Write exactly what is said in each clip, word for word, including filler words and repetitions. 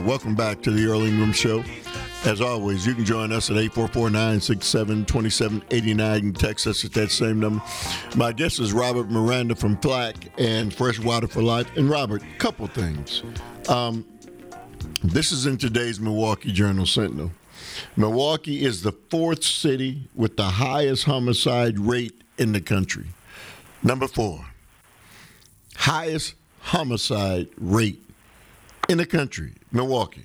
welcome back to the Earl Ingram Show. As always, you can join us at eight four four, nine six seven, two seven eight nine. You can text us at that same number. My guest is Robert Miranda from F L A C and Fresh Water for Life. And Robert, couple things. Um, this is in today's Milwaukee Journal-Sentinel. Milwaukee is the fourth city with the highest homicide rate in the country. Number four, highest homicide rate in the country, Milwaukee.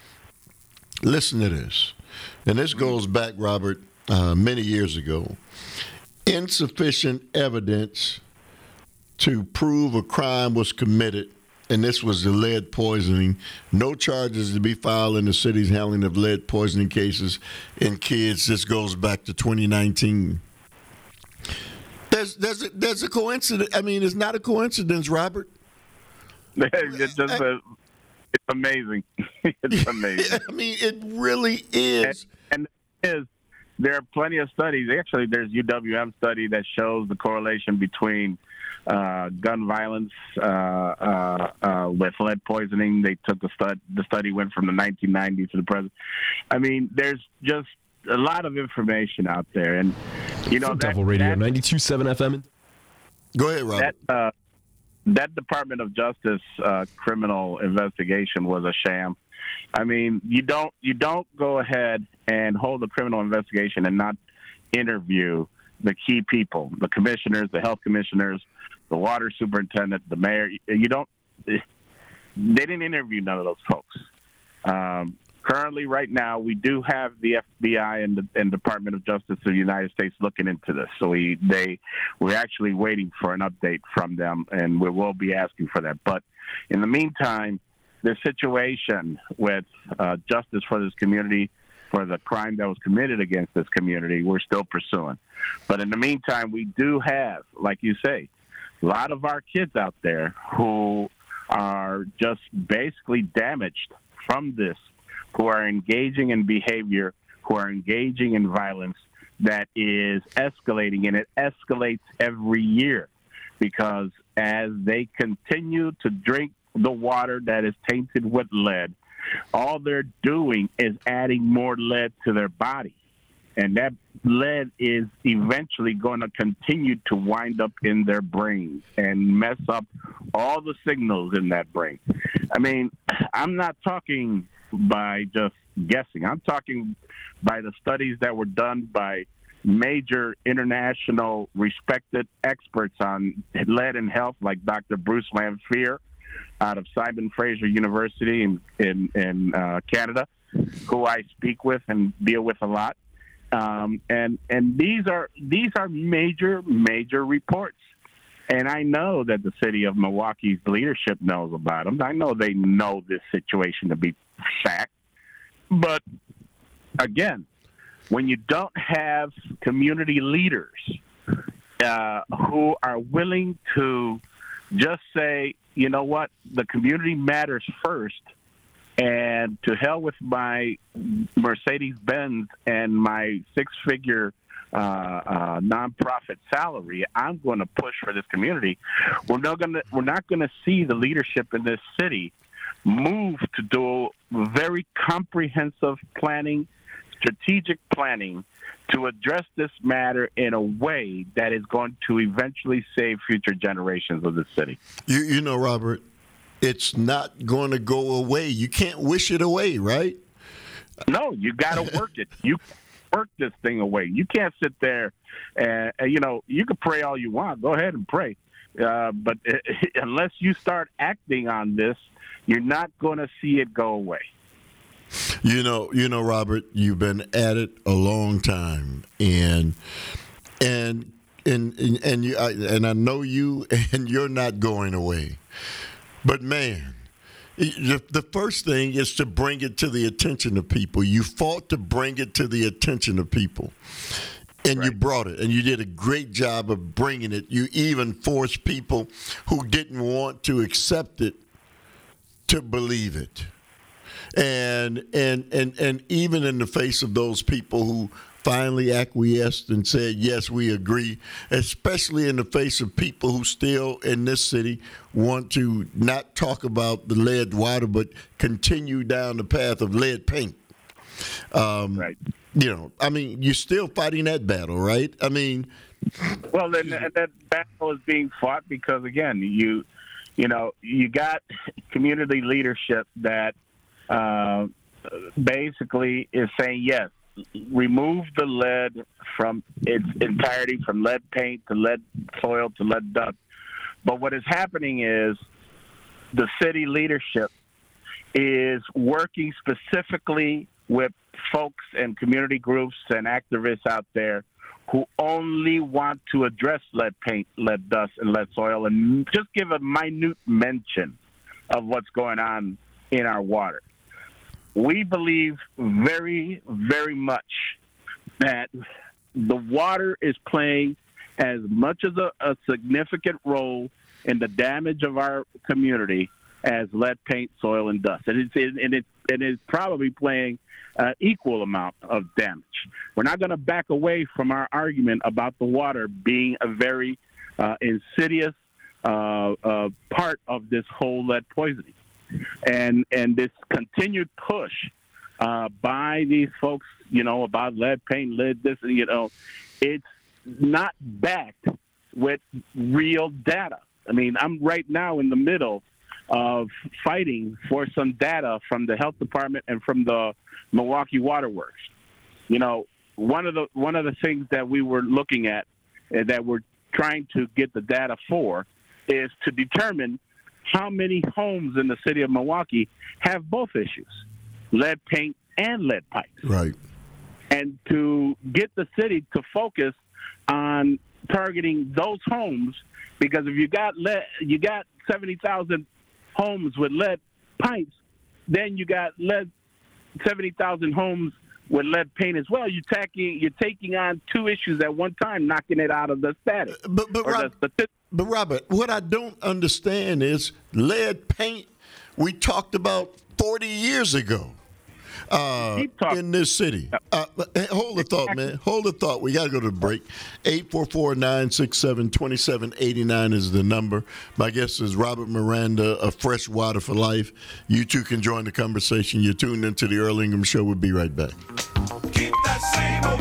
Listen to this. And this goes back, Robert, uh, many years ago. Insufficient evidence to prove a crime was committed, and this was the lead poisoning. No charges to be filed in the city's handling of lead poisoning cases in kids. This goes back to twenty nineteen. There's, there's, a, there's a coincidence. I mean, it's not a coincidence, Robert. it's just a, it's amazing. It's amazing. I mean, it really is. And, and it is, there are plenty of studies. Actually, there's U W M study that shows the correlation between uh, gun violence uh, uh, uh, with lead poisoning. They took the stud. The study went from the nineteen nineties to the present. I mean, there's just a lot of information out there, and you know, From that, Devil Radio that, ninety-two point seven F M. Go ahead, Robert. That, uh, that Department of Justice uh, criminal investigation was a sham. I mean, you don't you don't go ahead and hold a criminal investigation and not interview the key people, the commissioners, the health commissioners, the water superintendent, the mayor. You don't. They didn't interview none of those folks. Um, currently, right now, we do have the F B I and the and Department of Justice of the United States looking into this. So we they we're actually waiting for an update from them, and we will be asking for that. But in the meantime, the situation with uh, justice for this community, for the crime that was committed against this community, we're still pursuing. But in the meantime, we do have, like you say, a lot of our kids out there who are just basically damaged from this, who are engaging in behavior, who are engaging in violence that is escalating, and it escalates every year because as they continue to drink the water that is tainted with lead, all they're doing is adding more lead to their body. And that lead is eventually going to continue to wind up in their brains and mess up all the signals in that brain. I mean, I'm not talking by just guessing. I'm talking by the studies that were done by major international respected experts on lead and health, like Doctor Bruce Lanphier out of Simon Fraser University in in, in uh, Canada, who I speak with and deal with a lot. Um, and and these are these are major major reports, and I know that the city of Milwaukee's leadership knows about them. I know they know this situation to be fact, but again, when you don't have community leaders uh, who are willing to just say, you know what, the community matters first, and to hell with my Mercedes-Benz and my six-figure uh, uh, nonprofit salary, I'm going to push for this community. We're not going to we're not going to see the leadership in this city move to do very comprehensive planning, strategic planning to address this matter in a way that is going to eventually save future generations of the city. You, you know, Robert, it's not going to go away. You can't wish it away, right? No, you got to work it. You work this thing away. You can't sit there and, and, you know, you can pray all you want. Go ahead and pray. Uh, but uh, unless you start acting on this, you're not going to see it go away. You know, you know, Robert, you've been at it a long time, and and and and, and you I, and I know you, and you're not going away. But man, the, the first thing is to bring it to the attention of people. You fought to bring it to the attention of people, and right. You brought it, and you did a great job of bringing it. You even forced people who didn't want to accept it to believe it. And and and and even in the face of those people who finally acquiesced and said, yes, we agree, especially in the face of people who still in this city want to not talk about the lead water, but continue down the path of lead paint. Um, right. You know, I mean, you're still fighting that battle, right? I mean, well, then that battle is being fought because, again, you, you know, you got community leadership that uh, basically is saying, yes, remove the lead from its entirety, from lead paint to lead soil to lead dust. But what is happening is the city leadership is working specifically with folks and community groups and activists out there who only want to address lead paint, lead dust, and lead soil, and just give a minute mention of what's going on in our water. We believe very, very much that the water is playing as much as a, a significant role in the damage of our community as lead paint, soil, and dust. And it's, and it's, and it's probably playing an equal amount of damage. We're not going to back away from our argument about the water being a very uh, insidious uh, uh, part of this whole lead poisoning. And and this continued push uh, by these folks, you know, about lead paint, lead this, you know, it's not backed with real data. I mean, I'm right now in the middle of fighting for some data from the health department and from the Milwaukee Water Works. You know, one of the one of the things that we were looking at, uh, that we're trying to get the data for, is to determine how many homes in the city of Milwaukee have both issues, lead paint and lead pipes. Right. And to get the city to focus on targeting those homes, because if you got lead, you got seventy thousand homes with lead pipes, then you got lead seventy thousand homes with lead paint as well. You're taking you're taking on two issues at one time, knocking it out of the status. But but, Rob, the, but Robert, what I don't understand is lead paint we talked about forty years ago uh, in this city. Uh, hold the thought, man. Hold the thought. We got to go to the break. eight four four, nine six seven, two seven eight nine is the number. My guest is Robert Miranda of Fresh Water for Life. You two can join the conversation. You're tuned into the Earl Ingham Show. We'll be right back. Keep that same old